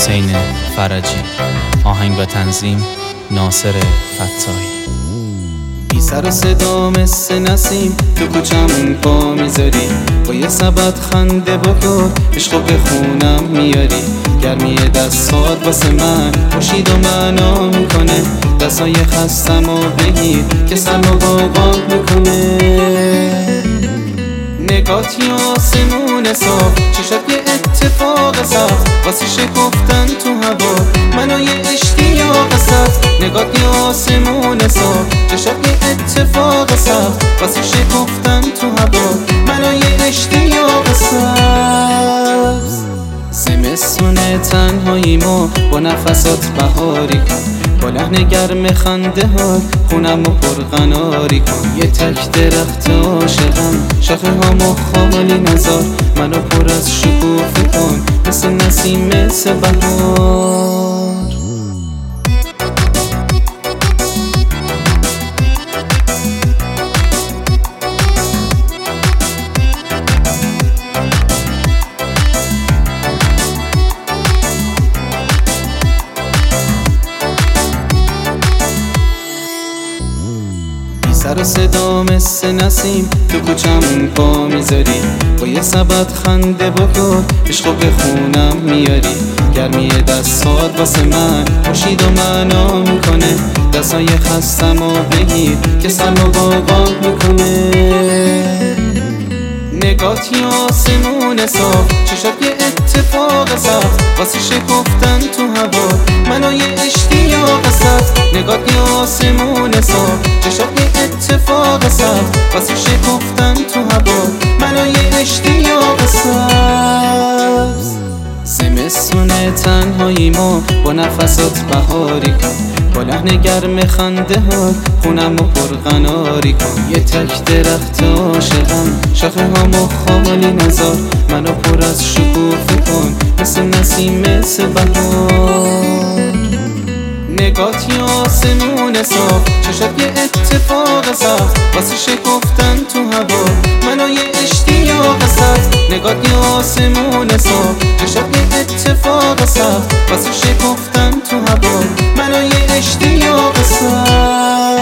حسین فرجی. آهنگ و تنظیم ناصر فتاحی. بی سر و صدا مثل نسیم تو کوچمون پا میذاری، با یه سبد خنده بکن عشقو به خونم میاری. گرمی دستات واسه من خوشید و معنا میکنه، دستای خستم و بگیر که سرما باقا میکنه. نگات یه آسمون صاف، چشات یه اتفاق سخت واسه شکفتن تو هوا، منو یه اشتیاق سخت. نگات یه آسمون صاف، چشات یه اتفاق سخت واسه شکفتن تو هوا، منو یه اشتیاق سخت. زمستون تنهاییمو با نفسات بهاری کن، با لحن گرم خنده ها خونم و پرقناری کن. یه تک درخت عاشقم، شاخه هامو خالی نذار، منو پر از شکوفه کن مثل نسیم مثل بهار. سر و صدا مثل نسیم تو کوچمون پا میذاری، با یه سبد خنده بکن عشقو به خونم میاری. گرمی دستات واسه من خوشید و معنا میکنه، دستای خستم و بگیر که سرما باقا میکنه. نگات یه آسمون صاف، چشات یه اتفاق سخت واسه شکفتن تو هوا، منو یه اشتیاق سخت. نگات یه آسمون صاف، چشات یه اتفاق سخت واسه شکفتن تو هوا، منو یه اشتیاق سخت. زمستون تنهاییمو با نفسات بهاری کن، با لحن گرم خنده ها خونم و پرقناری کن. یه تک درخت عاشقم، شاخه هامو خالی نذار، منو پر از شکوفه کن مثل نسیم مثل بهار. نگات یه آسمون صاف، چشات یه اتفاق سخت واسه شکفتن تو هوا، منو یه اشتیاق سخت. نگات یه آسمون صاف، چشات یه اتفاق سخت واسه شکفتن تو هوا، منو یه اشتیاق سخت.